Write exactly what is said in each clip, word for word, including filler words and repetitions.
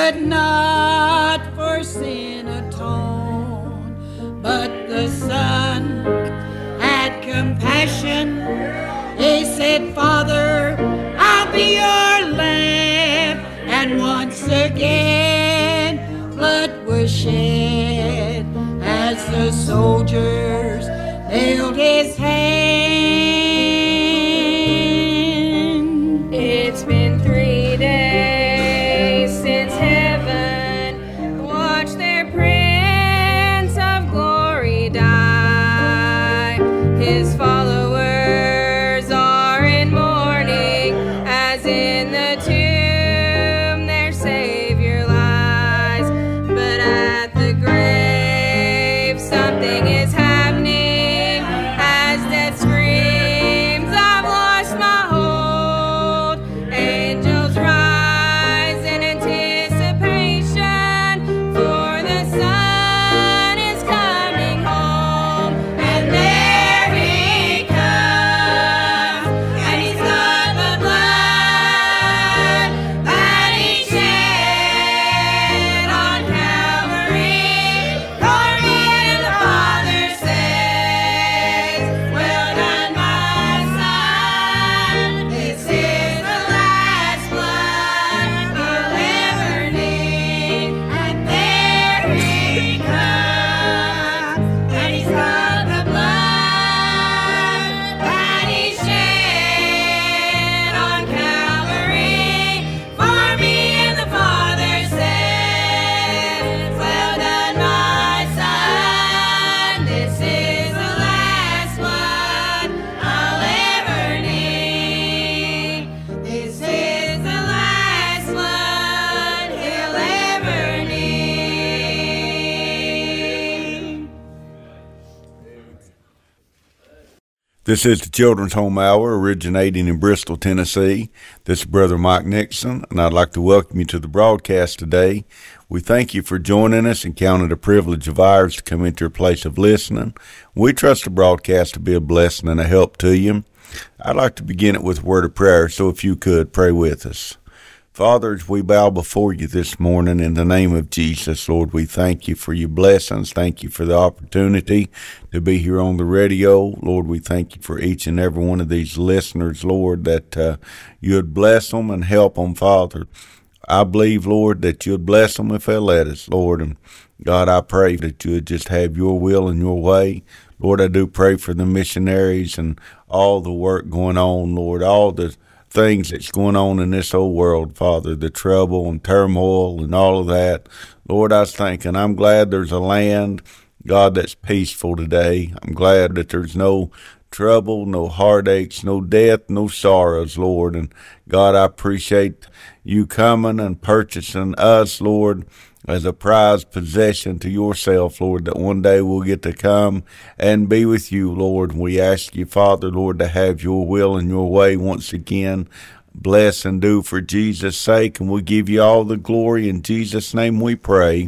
could not for sin atone, but the Son had compassion. He said, Father, I'll be your lamb. And once again blood was shed as the soldiers held his hand. It's been three days since heaven watched their Prince of Glory die. His followers are in mourning as in the tomb their Savior lies. But at the grave something is happening as death screams, I've lost my hold. Angels rise in anticipation, for the Son is coming home. And there he comes, and he's got the blood that he shed on Calvary. For me and the Father says, well done, my son. This is the last blood you'll ever need. And there he comes, and he's got the blood that he shed on Calvary. For me and the Father says, well done, my son. This is the last blood I'll ever need. This is the last blood he'll ever need. This is the Children's Home Hour, originating in Bristol, Tennessee. This is Brother Mike Nixon, and I'd like to welcome you to the broadcast today. We thank you for joining us and count it a privilege of ours to come into your place of listening. We trust the broadcast to be a blessing and a help to you. I'd like to begin it with a word of prayer, so if you could, pray with us. Father, as we bow before you this morning in the name of Jesus, Lord, we thank you for your blessings. Thank you for the opportunity to be here on the radio. Lord, we thank you for each and every one of these listeners, Lord, that uh, you would bless them and help them, Father. I believe, Lord, that you would bless them if they let us, Lord. And God, I pray that you would just have your will and your way. Lord, I do pray for the missionaries and all the work going on, Lord, all the things that's going on in this old world, Father, the trouble and turmoil and all of that. Lord, I was thinking, I'm glad there's a land, God, that's peaceful today. I'm glad that there's no trouble, no heartaches, no death, no sorrows, Lord. And God, I appreciate you coming and purchasing us, Lord, as a prized possession to yourself, Lord, that one day we'll get to come and be with you, Lord. We ask you, Father, Lord, to have your will and your way once again. Bless and do for Jesus' sake, and we'll give you all the glory. In Jesus' name we pray.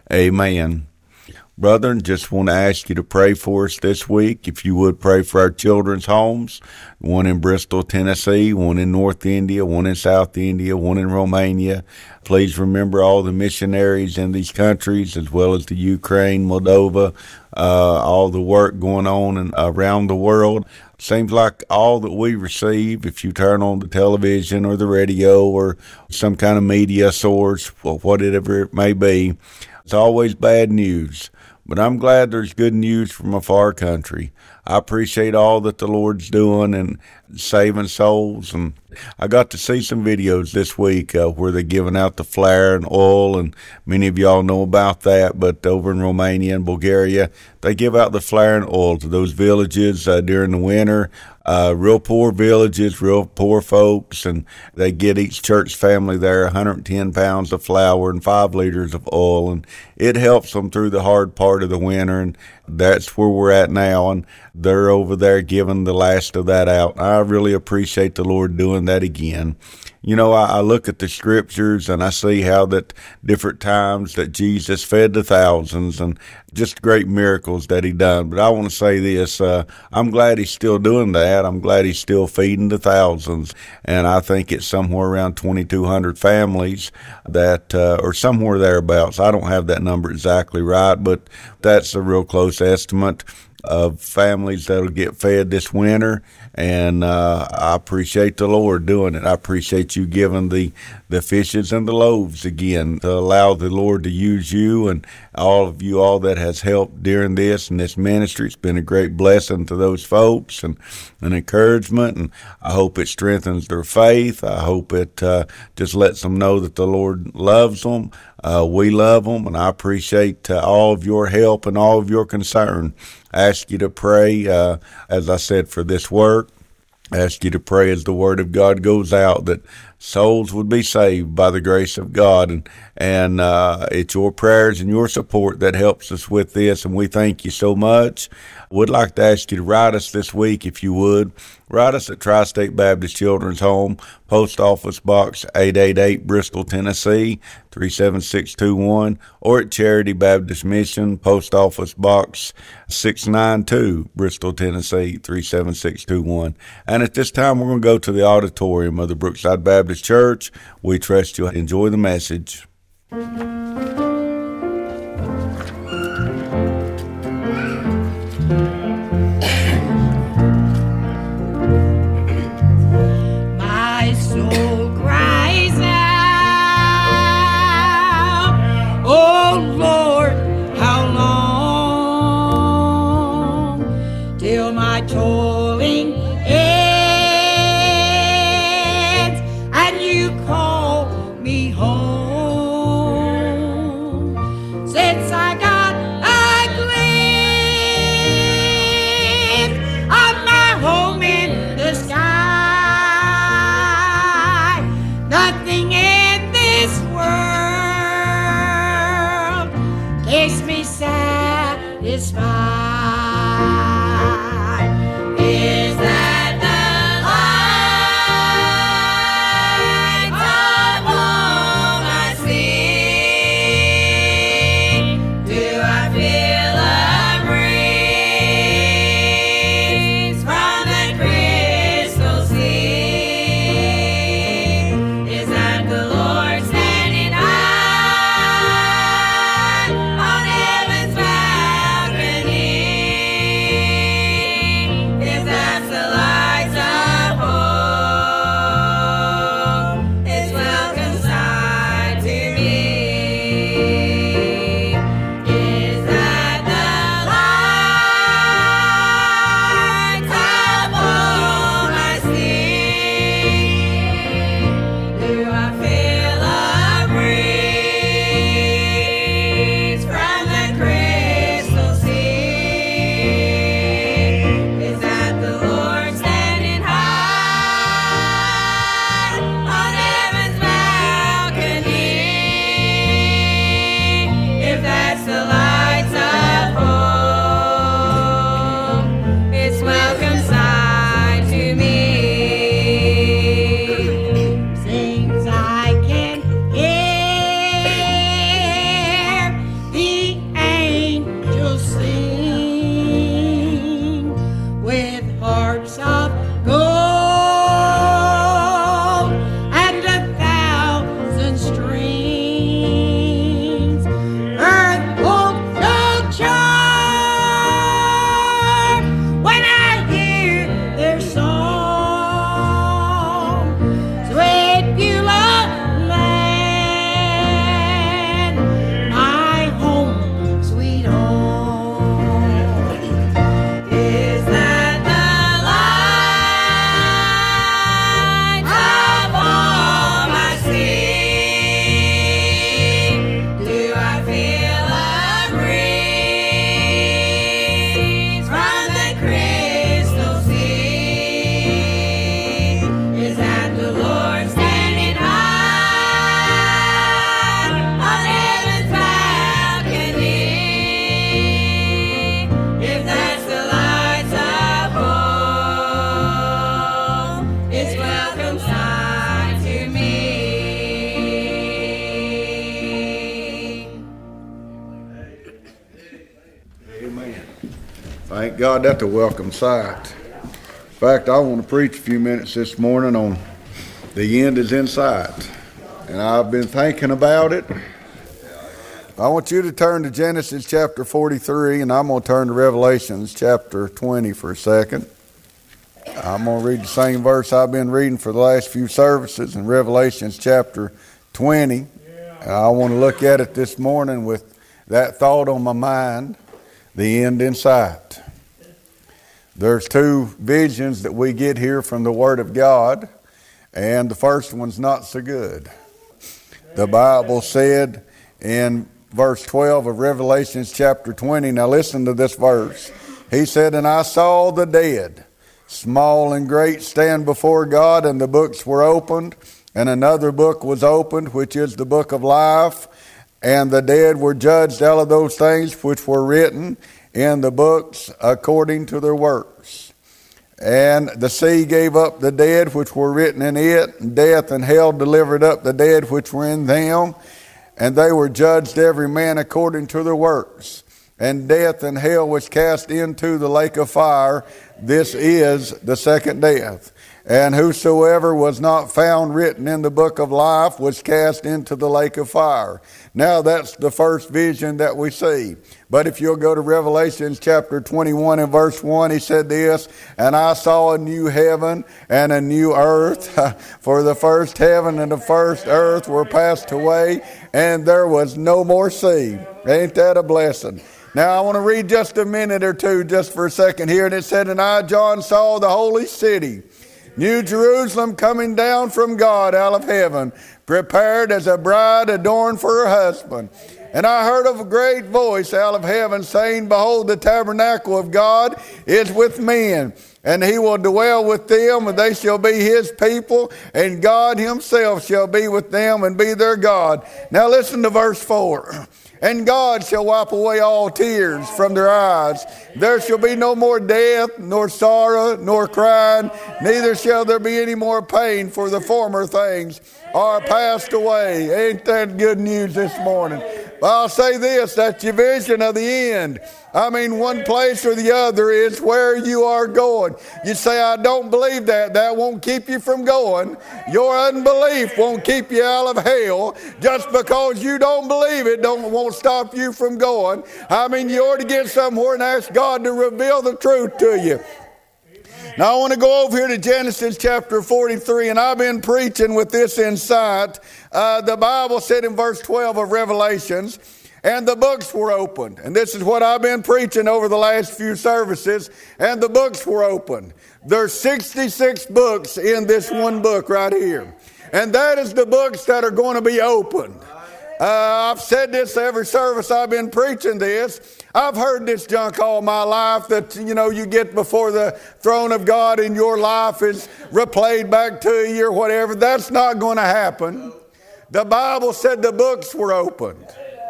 Amen. Brethren, just want to ask you to pray for us this week. If you would pray for our children's homes, one in Bristol, Tennessee, one in North India, one in South India, one in Romania. Please remember all the missionaries in these countries, as well as the Ukraine, Moldova, uh, all the work going on and around the world. Seems like all that we receive, if you turn on the television or the radio or some kind of media source, or whatever it may be, it's always bad news. But I'm glad there's good news from a far country. I appreciate all that the Lord's doing and saving souls. And I got to see some videos this week uh, where they're giving out the flour and oil, and many of y'all know about that. But over in Romania and Bulgaria, they give out the flour and oil to those villages uh, during the winter. Uh, real poor villages, real poor folks, and they get each church family there one hundred ten pounds of flour and five liters of oil, and it helps them through the hard part of the winter, and that's where we're at now, and they're over there giving the last of that out. I really appreciate the Lord doing that again. you know, I, I look at the scriptures and I see how that different times that Jesus fed the thousands and just great miracles that he done. But I want to say this, uh, I'm glad he's still doing that. I'm glad he's still feeding the thousands. And I think it's somewhere around twenty-two hundred families that, uh, or somewhere thereabouts. I don't have that number exactly right, but that's a real close estimate of families that'll get fed this winter, and uh, I appreciate the Lord doing it. I appreciate you giving the, the fishes and the loaves again to allow the Lord to use you and all of you all that has helped during this and this ministry. It's been a great blessing to those folks and an encouragement, and I hope it strengthens their faith. I hope it uh, just lets them know that the Lord loves them. Uh, we love them, and I appreciate uh, all of your help and all of your concern. I ask you to pray, uh, as I said, for this work. I ask you to pray as the word of God goes out that souls would be saved by the grace of God. And, and uh, it's your prayers and your support that helps us with this, and we thank you so much. I would like to ask you to write us this week, if you would. Write us at Tri-State Baptist Children's Home, Post Office Box eight eighty-eight, Bristol, Tennessee, three seven six two one, or at Charity Baptist Mission, Post Office Box six ninety-two, Bristol, Tennessee, three seven six two one. And at this time, we're going to go to the auditorium of the Brookside Baptist Church. We trust you'll enjoy the message. My soul cries out, oh Lord, how long till my toiling ends and you call me home? God, that's a welcome sight. In fact, I want to preach a few minutes this morning on the end is in sight. And I've been thinking about it. I want you to turn to Genesis chapter forty-three, and I'm going to turn to Revelations chapter twenty for a second. I'm going to read the same verse I've been reading for the last few services in Revelations chapter twenty. And I want to look at it this morning with that thought on my mind, the end in sight. There's two visions that we get here from the Word of God, and the first one's not so good. The Bible said in verse twelve of Revelations chapter twenty, now listen to this verse. He said, "And I saw the dead, small and great, stand before God, and the books were opened, and another book was opened, which is the book of life. And the dead were judged out of those things which were written in the books according to their works. And the sea gave up the dead which were written in it, and death and hell delivered up the dead which were in them, and they were judged every man according to their works. And death and hell was cast into the lake of fire. This is the second death. And whosoever was not found written in the book of life was cast into the lake of fire." Now that's the first vision that we see. But if you'll go to Revelation chapter twenty-one and verse one, he said this, "And I saw a new heaven and a new earth, for the first heaven and the first earth were passed away, and there was no more sea." Ain't that a blessing? Now I want to read just a minute or two just for a second here. And it said, "And I, John, saw the holy city, New Jerusalem, coming down from God out of heaven, prepared as a bride adorned for her husband. And I heard of a great voice out of heaven saying, Behold, the tabernacle of God is with men, and he will dwell with them, and they shall be his people, and God himself shall be with them and be their God." Now listen to verse four. "And God shall wipe away all tears from their eyes. There shall be no more death, nor sorrow, nor crying, neither shall there be any more pain, for the former things are passed away." Ain't that good news this morning? Well, I'll say this, that's your vision of the end. I mean, one place or the other is where you are going. You say, "I don't believe that." That won't keep you from going. Your unbelief won't keep you out of hell. Just because you don't believe it don't won't stop you from going. I mean, you ought to get somewhere and ask God to reveal the truth to you. Now I want to go over here to Genesis chapter forty-three, and I've been preaching with this in sight. Uh, the Bible said in verse twelve of Revelations, "And the books were opened." And this is what I've been preaching over the last few services. And the books were opened. There's sixty-six books in this one book right here. And that is the books that are going to be opened. Uh, I've said this every service I've been preaching this. I've heard this junk all my life that, you know, you get before the throne of God and your life is replayed back to you or whatever. That's not going to happen. The Bible said the books were opened.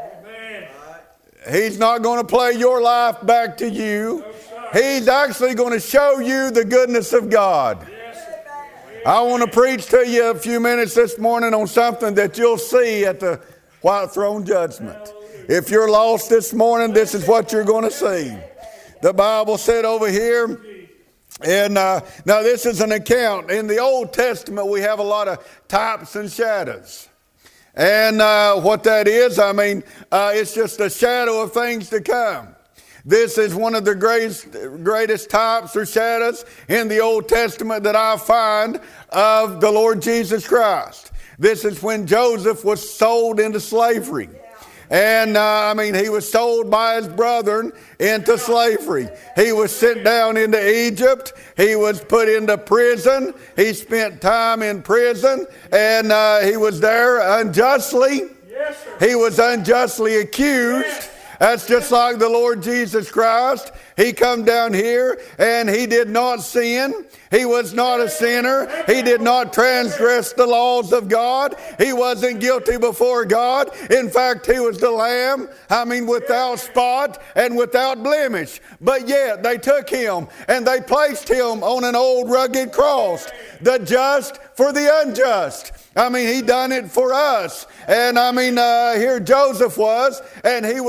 He's not going to play your life back to you. He's actually going to show you the goodness of God. I want to preach to you a few minutes this morning on something that you'll see at the white throne judgment. If you're lost this morning, this is what you're going to see. The Bible said over here, and uh, now this is an account. In the Old Testament, we have a lot of types and shadows. And uh, what that is, I mean, uh, it's just a shadow of things to come. This is one of the greatest, greatest types or shadows in the Old Testament that I find of the Lord Jesus Christ. This is when Joseph was sold into slavery. And, uh, I mean, he was sold by his brethren into slavery. He was sent down into Egypt. He was put into prison. He spent time in prison. And uh, he was there unjustly. Yes, sir. He was unjustly accused. Yes. That's just like the Lord Jesus Christ. He come down here and he did not sin. He was not a sinner. He did not transgress the laws of God. He wasn't guilty before God. In fact, he was the Lamb, I mean, without spot and without blemish. But yet they took him and they placed him on an old rugged cross, the just for the unjust. I mean, he done it for us. And I mean, uh, here Joseph was, and he was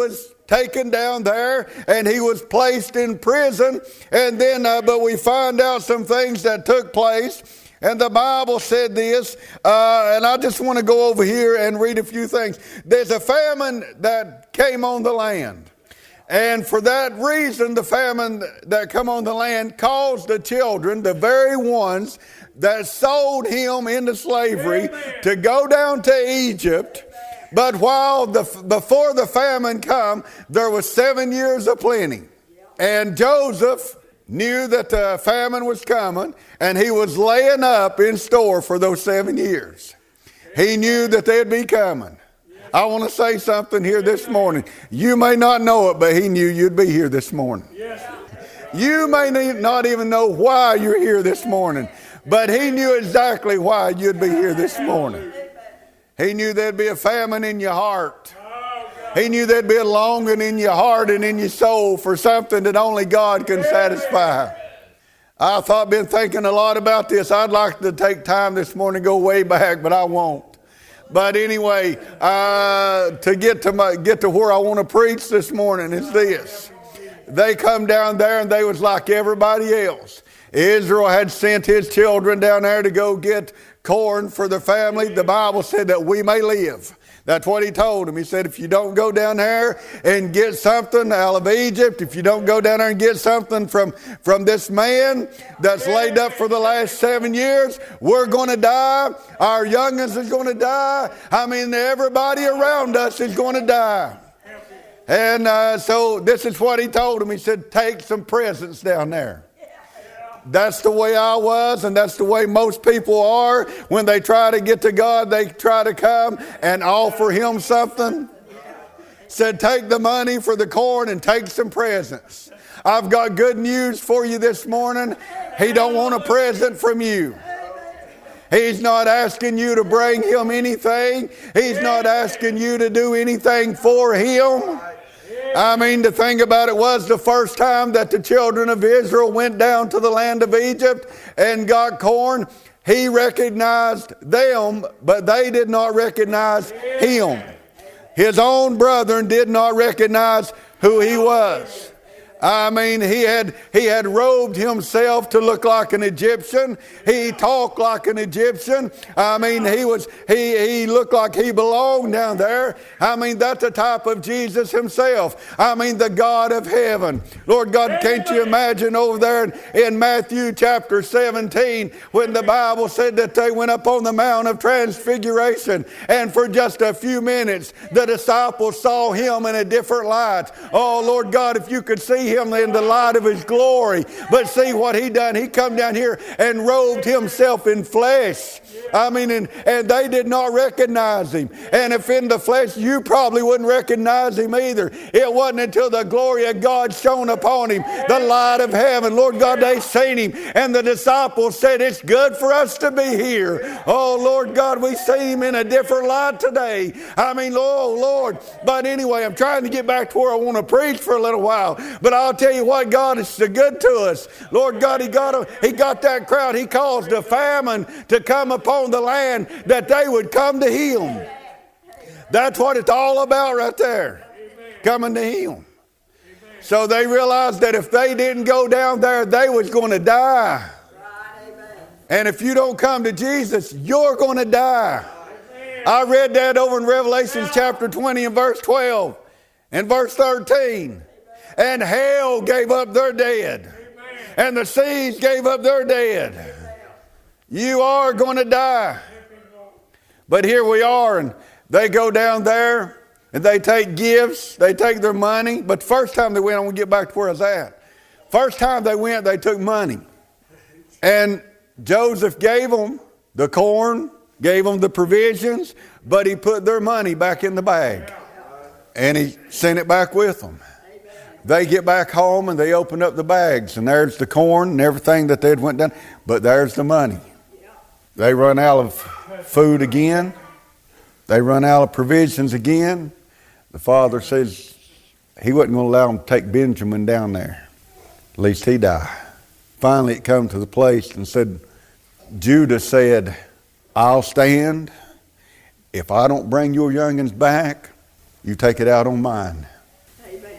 taken down there, and he was placed in prison. And then, uh, but we find out some things that took place. And the Bible said this, uh, and I just want to go over here and read a few things. There's a famine that came on the land. And for that reason, the famine that come on the land caused the children, the very ones that sold him into slavery, Amen. To go down to Egypt. But while the before the famine come, there was seven years of plenty. And Joseph knew that the famine was coming, and he was laying up in store for those seven years. He knew that they'd be coming. I want to say something here this morning. You may not know it, but he knew you'd be here this morning. You may not even know why you're here this morning, but he knew exactly why you'd be here this morning. He knew there'd be a famine in your heart. He knew there'd be a longing in your heart and in your soul for something that only God can satisfy. I thought, been thinking a lot about this. I'd like to take time this morning to go way back, but I won't. But anyway, uh, to get to my, get to where I want to preach this morning is this. They come down there and they was like everybody else. Israel had sent his children down there to go get corn for the family. The Bible said that we may live. That's what he told them. He said, if you don't go down there and get something out of Egypt, if you don't go down there and get something from, from this man that's laid up for the last seven years, we're going to die. Our youngins is going to die. I mean, everybody around us is going to die. And uh, so this is what he told them. He said, take some presents down there. That's the way I was, and that's the way most people are. When they try to get to God, they try to come and offer him something. Said, take the money for the corn and take some presents. I've got good news for you this morning. He don't want a present from you. He's not asking you to bring him anything. He's not asking you to do anything for him. I mean, the thing about it was the first time that the children of Israel went down to the land of Egypt and got corn, he recognized them, but they did not recognize him. His own brethren did not recognize who he was. I mean, he had he had robed himself to look like an Egyptian. He talked like an Egyptian. I mean, he was he he looked like he belonged down there. I mean, that's the type of Jesus himself. I mean, the God of heaven. Lord God, can't you imagine over there in, in Matthew chapter seventeen when the Bible said that they went up on the Mount of Transfiguration, and for just a few minutes the disciples saw him in a different light. Oh, Lord God, if you could see him in the light of his glory. But see what he done. He come down here and robed himself in flesh. I mean, and, and they did not recognize him. And if in the flesh, you probably wouldn't recognize him either. It wasn't until the glory of God shone upon him, the light of heaven. Lord God, they seen him. And the disciples said, it's good for us to be here. Oh, Lord God, we see him in a different light today. I mean, oh, Lord. But anyway, I'm trying to get back to where I want to preach for a little while. But I'll tell you what, God is so good to us. Lord God, he got, a, he got that crowd. He caused a famine to come upon the land that they would come to him. That's what it's all about right there. Coming to him. So they realized that if they didn't go down there, they was going to die. And if you don't come to Jesus, you're going to die. I read that over in Revelation chapter twenty and verse twelve and verse thirteen. And hell gave up their dead. And the seas gave up their dead. You are going to die. But here we are, and they go down there, and they take gifts, they take their money. But the first time they went, I'm going to get back to where I was at. First time they went, they took money. And Joseph gave them the corn, gave them the provisions, but he put their money back in the bag. And he sent it back with them. They get back home and they open up the bags, and there's the corn and everything that they'd went down, but there's the money. They run out of food again. They run out of provisions again. The father says he wasn't going to allow them to take Benjamin down there. At least he died. Finally it come to the place and said, Judah said, I'll stand. If I don't bring your youngins back, you take it out on mine. Amen.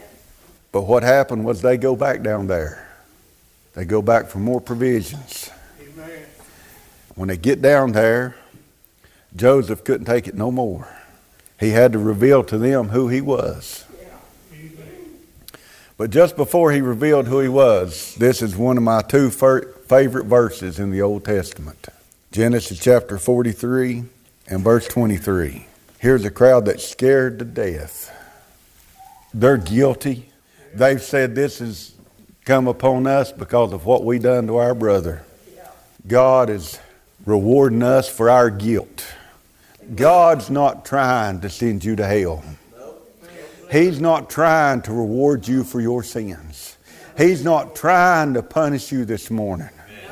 But what happened was they go back down there. They go back for more provisions. Amen. When they get down there, Joseph couldn't take it no more. He had to reveal to them who he was. Yeah. But just before he revealed who he was, this is one of my two favorite verses in the Old Testament. Genesis chapter forty-three and verse twenty-three. Here's a crowd that's scared to death. They're guilty. They've said this has come upon us because of what we done to our brother. God is rewarding us for our guilt. God's not trying to send you to hell. He's not trying to reward you for your sins. He's not trying to punish you this morning.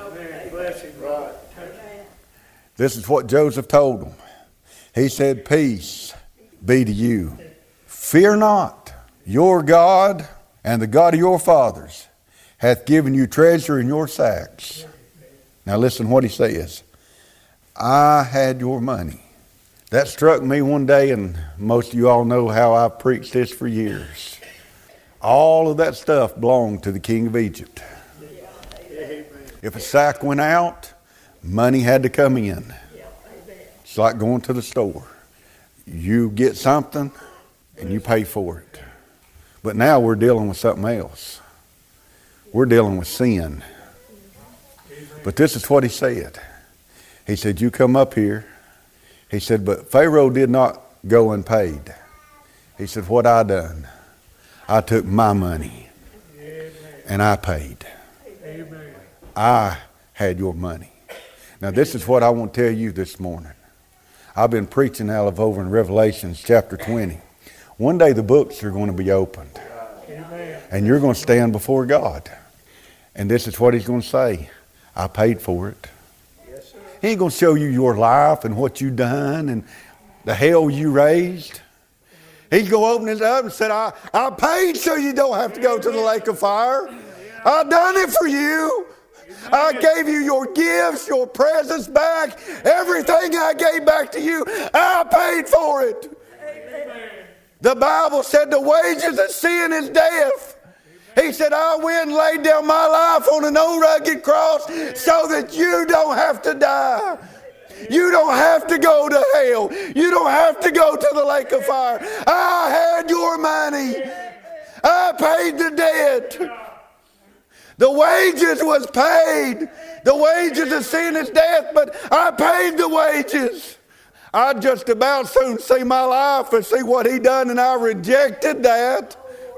This is what Joseph told them. He said, peace be to you. Fear not, your God and the God of your fathers hath given you treasure in your sacks. Now listen what he says. I had your money. That struck me one day, and most of you all know how I've preached this for years. All of that stuff belonged to the king of Egypt. If a sack went out, money had to come in. It's like going to the store. You get something and you pay for it. But now we're dealing with something else. We're dealing with sin. But this is what he said. He said, you come up here. He said, but Pharaoh did not go unpaid. He said, what I done? I took my money and I paid. I had your money. Now this is what I want to tell you this morning. I've been preaching out of over in Revelations chapter twenty. One day the books are going to be opened. Amen. And you're going to stand before God. And this is what he's going to say. I paid for it. Yes, sir. He ain't going to show you your life and what you done and the hell you raised. He's going to open it up and say, I, I paid so you don't have to go to the lake of fire. I done it for you. I gave you your gifts, your presents back. Everything I gave back to you, I paid for it. Amen. The Bible said the wages of sin is death. He said, I went and laid down my life on an old rugged cross so that you don't have to die. You don't have to go to hell. You don't have to go to the lake of fire. I had your money. I paid the debt. The wages was paid. The wages of sin is death, but I paid the wages. I'd just about soon see my life and see what he done, and I rejected that.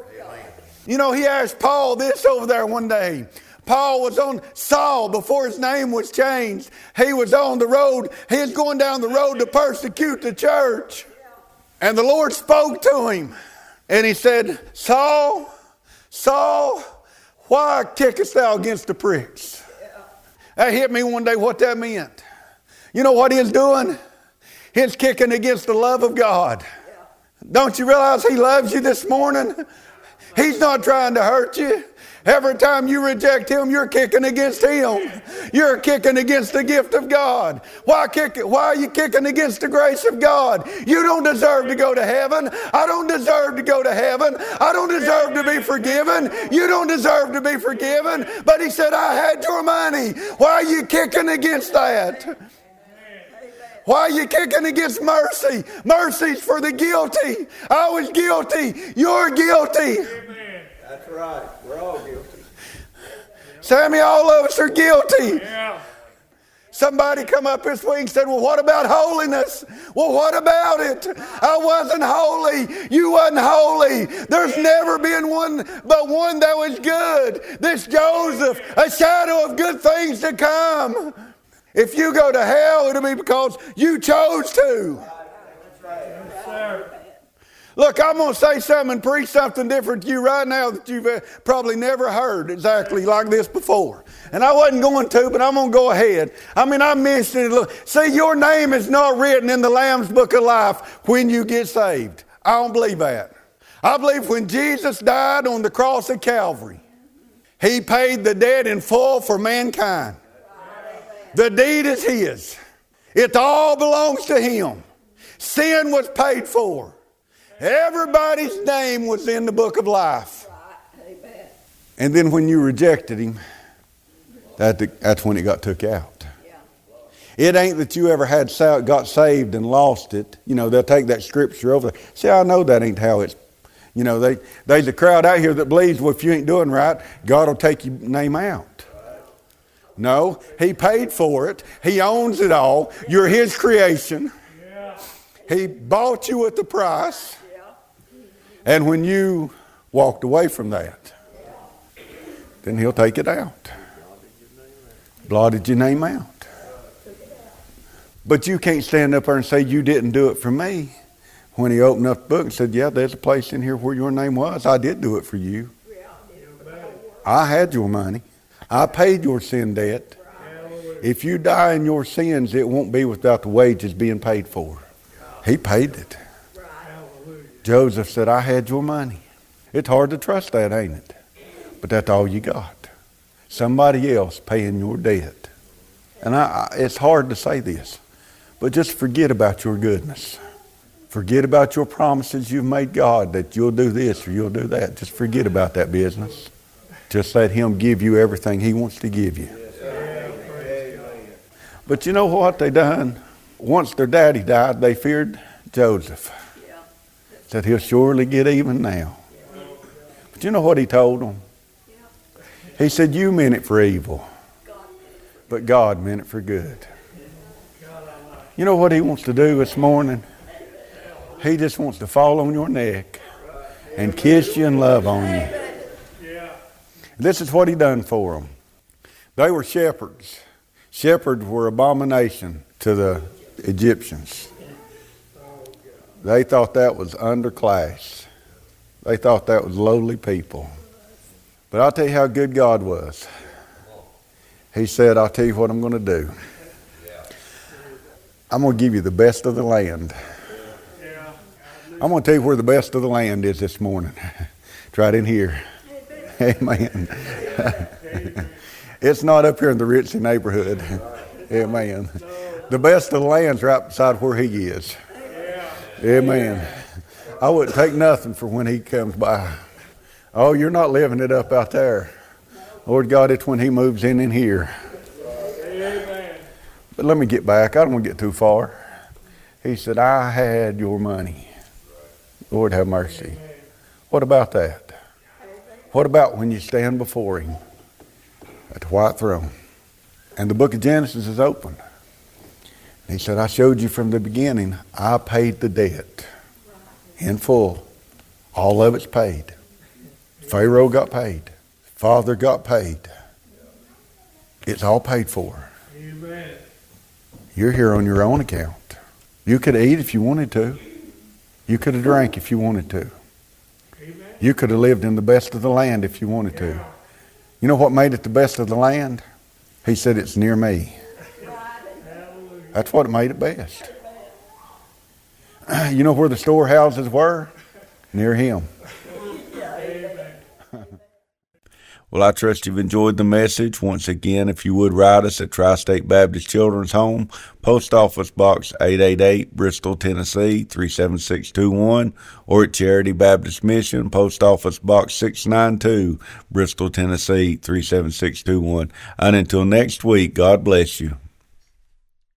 You know, he asked Paul this over there one day. Paul was on Saul before his name was changed. He was on the road. He was going down the road to persecute the church. And the Lord spoke to him. And he said, Saul, Saul, why kickest thou against the pricks? That hit me one day what that meant. You know what he was doing? He's kicking against the love of God. Don't you realize he loves you this morning? He's not trying to hurt you. Every time you reject him, you're kicking against him. You're kicking against the gift of God. Why kick? Why are you kicking against the grace of God? You don't deserve to go to heaven. I don't deserve to go to heaven. I don't deserve to be forgiven. You don't deserve to be forgiven. But he said, I had your money. Why are you kicking against that? Why are you kicking against mercy? Mercy's for the guilty. I was guilty. You're guilty. Amen. That's right. We're all guilty. Sammy, all of us are guilty. Yeah. Somebody come up this week and said, well, what about holiness? Well, what about it? I wasn't holy. You wasn't holy. There's never been one but one that was good. This Joseph, a shadow of good things to come. If you go to hell, it'll be because you chose to. That's right. Yes, sir. Look, I'm going to say something and preach something different to you right now that you've probably never heard exactly like this before. And I wasn't going to, but I'm going to go ahead. I mean, I mentioned it. Look, see, your name is not written in the Lamb's Book of Life when you get saved. I don't believe that. I believe when Jesus died on the cross of Calvary, he paid the debt in full for mankind. The deed is his. It all belongs to him. Sin was paid for. Everybody's name was in the book of life. And then when you rejected him, that, that's when it got took out. It ain't that you ever had got saved and lost it. You know, they'll take that scripture over there. See, I know that ain't how it's, you know, they there's a crowd out here that believes, well, if you ain't doing right, God will take your name out. No, he paid for it. He owns it all. You're his creation. He bought you at the price. And when you walked away from that, then he'll take it out. Blotted your name out. But you can't stand up there and say you didn't do it for me. When he opened up the book and said, yeah, there's a place in here where your name was. I did do it for you. I had your money. I paid your sin debt. If you die in your sins, it won't be without the wages being paid for. He paid it. Joseph said, I had your money. It's hard to trust that, ain't it? But that's all you got. Somebody else paying your debt. And I, I, it's hard to say this, but just forget about your goodness. Forget about your promises you've made God that you'll do this or you'll do that. Just forget about that business. Just let him give you everything he wants to give you. But you know what they done? Once their daddy died, they feared Joseph. Said he'll surely get even now. But you know what he told them? He said, you meant it for evil, but God meant it for good. You know what he wants to do this morning? He just wants to fall on your neck and kiss you and love on you. This is what he done for them. They were shepherds. Shepherds were abomination to the Egyptians. They thought that was underclass. They thought that was lowly people. But I'll tell you how good God was. He said, I'll tell you what I'm going to do. I'm going to give you the best of the land. I'm going to tell you where the best of the land is this morning. It's right in here. Amen. It's not up here in the ritzy neighborhood. Amen. The best of the land's right beside where he is. Amen. I wouldn't take nothing for when he comes by. Oh, you're not living it up out there. Lord God, it's when he moves in in here. But let me get back. I don't want to get too far. He said, I had your money. Lord, have mercy. What about that? What about when you stand before him at the white throne and the book of Genesis is open? He said, I showed you from the beginning, I paid the debt in full. All of it's paid. Pharaoh got paid. Father got paid. It's all paid for. Amen. You're here on your own account. You could eat if you wanted to. You could have drank if you wanted to. Amen. You could have lived in the best of the land if you wanted to. You know what made it the best of the land? He said, it's near me. That's what made it best. You know where the storehouses were? Near him. Well, I trust you've enjoyed the message. Once again, if you would write us at Tri-State Baptist Children's Home, Post Office Box eight eighty-eight, Bristol, Tennessee, three seven six two one, or at Charity Baptist Mission, Post Office Box six ninety-two, Bristol, Tennessee, three seven six two one. And until next week, God bless you.